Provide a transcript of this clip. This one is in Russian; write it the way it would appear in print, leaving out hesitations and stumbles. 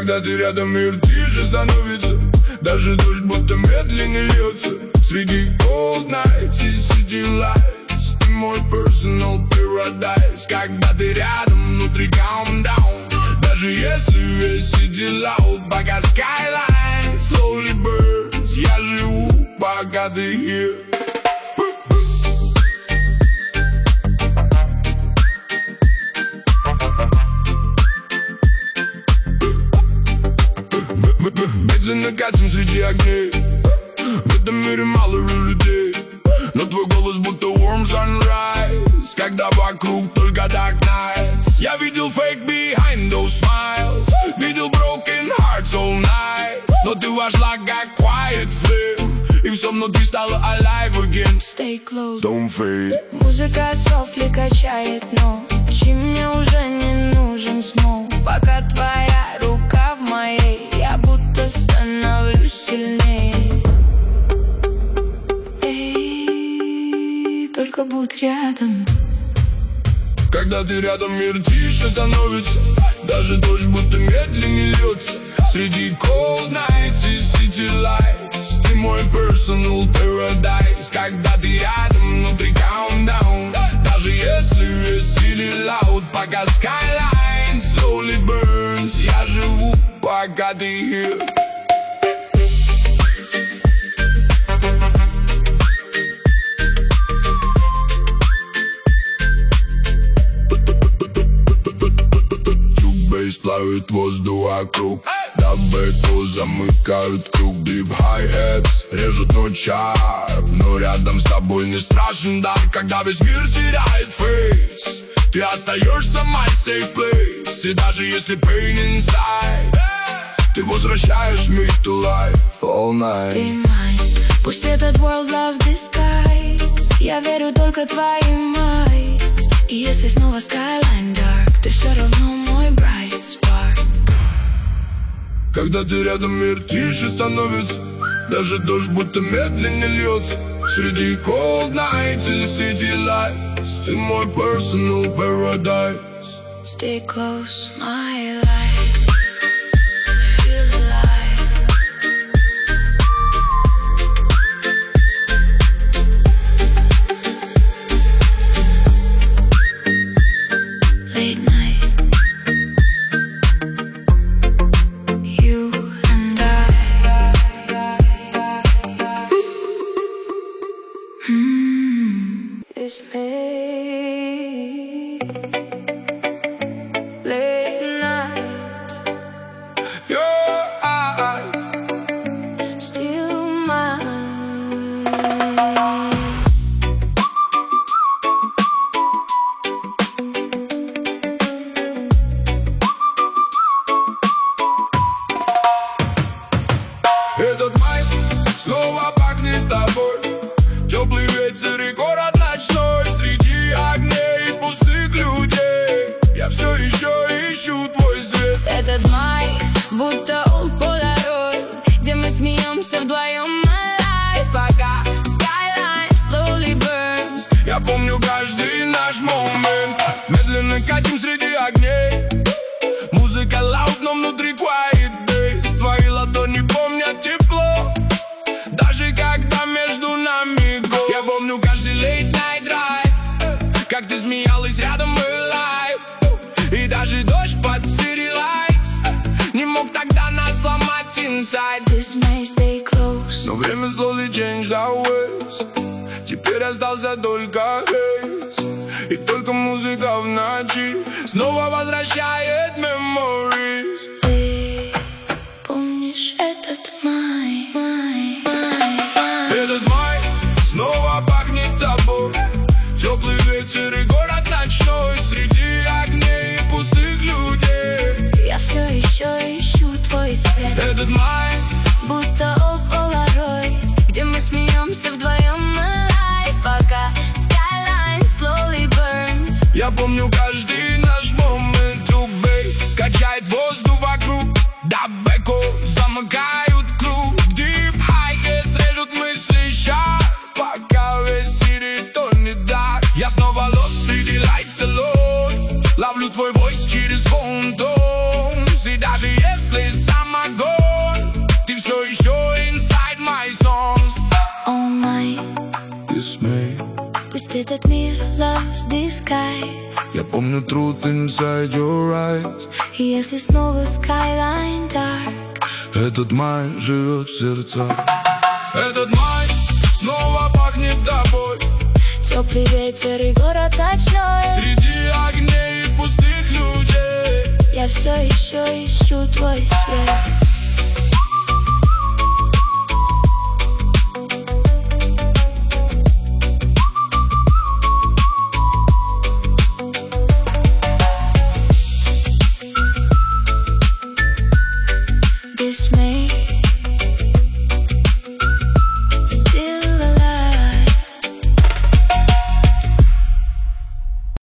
Когда ты рядом, мир тише становится, даже дождь будто медленнее льется. Среди cold nights и city lights ты мой personal paradise. Когда ты рядом, внутри calm down, даже если весь city loud. Пока skyline slowly burns, я живу, пока ты here. Медленно катим среди огней, в этом мире мало людей, но твой голос будто warm sunrise, когда вокруг только dark nights. Я видел fake behind those smiles, видел broken hearts all night, но ты вошла как quiet flame, и все внутри стало alive again. Stay close, don't fade. Музыка softly качает ночь, и мне уже не нужен smoke. Пока твоя рука в моей, я будто становлюсь сильнее. Эй, только будь рядом. Когда ты рядом, мир тише становится, даже дождь будто медленнее льется. Среди cold nights и city lights ты мой personal paradise. Когда ты рядом, внутри calm down, даже если весь city loud. Пока skyline slowly burns, я живу, пока ты here. Плавит воздух вокруг, дабы-то замыкают круг. Deep hi-hats режут ночь шарп, но рядом с тобой не страшен дар. Когда весь мир теряет фейс, ты остаешься my safe place. И даже если pain inside, ты возвращаешь me to life all night. Stay mine. Пусть этот world loves disguise, я верю только твоим eyes. И если снова skyline dark, ты все равно мой bright spark. Когда ты рядом, мир тише становится, даже дождь будто медленнее льется. Среди cold nights и city lights ты мой personal paradise. Stay close, my life. Feel alive. Late night, you and I. It's me. Late night, Your eyes, still mine. этот майк снова пахнет тобой. Теплый ветер и город ночной, среди огней и пустых людей я все еще ищу твой свет. Этот май, будто old Polaroid, где мы смеемся вдвоем alive. Пока skyline slowly burns, Я помню каждый наш момент. Медленно катим среди огней, музыка loud, но внутри quiet bass. Твои ладони помнят тепло, даже когда между нами год. Я помню каждый late night drive, как ты смеялась рядом, мы live. И даже дождь под city lights не мог тогда нас сломать inside. this may stay close. Но время slowly changed our ways. Теперь остался только хейс, и только музыка в ночи снова возвращает memories. Ты помнишь этот май? Этот май снова пахнет тобой. Теплый ветер и город ночной, среди огней и пустых людей Я все еще ищу твой свет. Этот май, Будто old Polaroid, где мы смеемся вдвоем alive. Пока skyline slowly burns. я помню каждый наш момент, oh baby. Ведь этот мир loves disguise. Я помню truth inside your eyes. И если снова skyline dark, этот май живет в сердцах. Этот май снова пахнет тобой. теплый ветер и город ночной. Среди огней и пустых людей я все еще ищу твой свет.